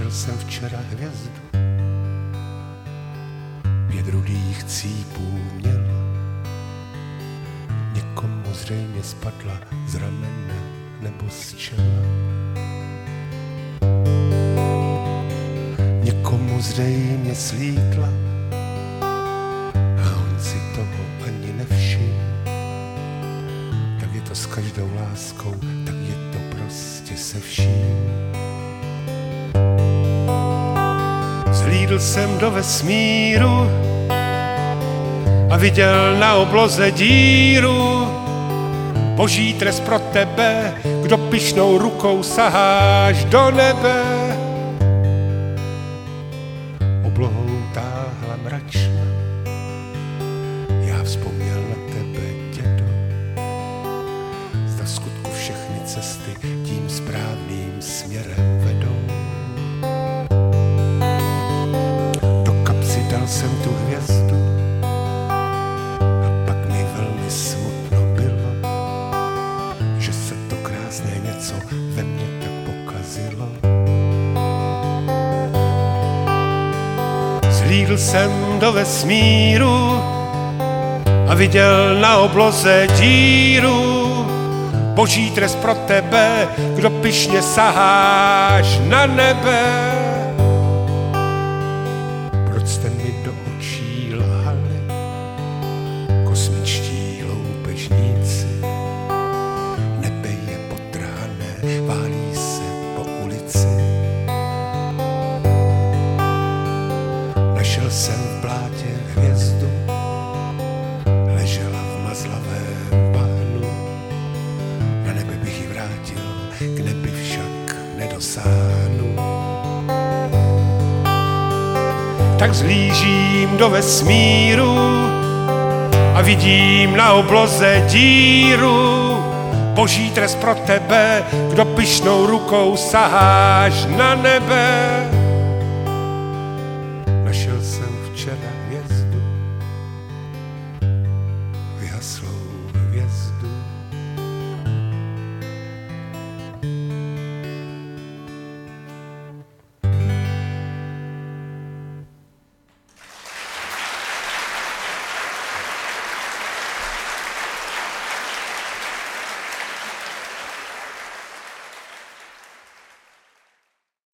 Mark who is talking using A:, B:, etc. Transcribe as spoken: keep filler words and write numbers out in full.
A: Našel jsem včera hvězdu, pět rudých cípů měl, někomu zřejmě spadla z ramene nebo z čela. Někomu zřejmě slítla a on si toho ani nevšiml. Tak je to s každou láskou, tak je to prostě se vším. Zhlídl jsem do vesmíru a viděl na obloze díru. Boží trest pro tebe, kdo pyšnou rukou saháš do nebe. Oblohou táhla mračna, já vzpomněl na tebe, dědo. Zda v skutku všechny cesty tím správným směrem vedou. Do kapsy dal jsem tu hvězdu a pak mi velmi smutno bylo, že se to krásné něco ve mně tak pokazilo. Zhlídl jsem do vesmíru a viděl na obloze díru. Boží trest pro tebe, kdo pyšně saháš na nebe. Proč jste mi do očí lhali, kosmičtí loupežníci? Nebe je potrhané, válí se po ulici. Našel jsem v blátě hvězdu, ležela v mazlavém bahnu. Na nebe bych ji vrátil, k nebi však nedosáhnu. Tak zhlížím do vesmíru a vidím na obloze díru. Boží trest pro tebe, kdo pyšnou rukou saháš na nebe. Našel jsem včera hvězdu